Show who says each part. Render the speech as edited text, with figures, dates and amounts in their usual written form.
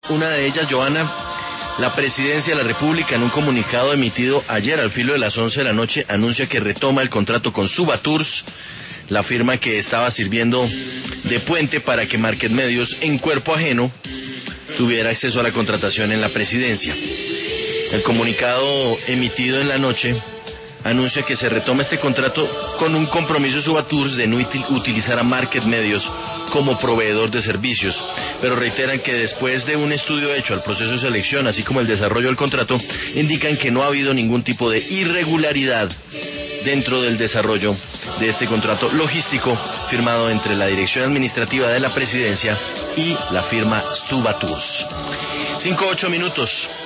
Speaker 1: Una de ellas, Joana, la Presidencia de la República, en un comunicado emitido ayer al filo de las 11 de la noche, anuncia que retoma el contrato con Subatours, la firma que estaba sirviendo de puente para que Market Medios, en cuerpo ajeno, tuviera acceso a la contratación en la Presidencia. El comunicado emitido en la noche anuncia que se retoma este contrato con un compromiso de Subatours de no utilizar a Market Medios como proveedor de servicios, pero reiteran que después de un estudio hecho al proceso de selección, así como el desarrollo del contrato, indican que no ha habido ningún tipo de irregularidad dentro del desarrollo de este contrato logístico firmado entre la Dirección Administrativa de la Presidencia y la firma Subatours. 5-8 minutos.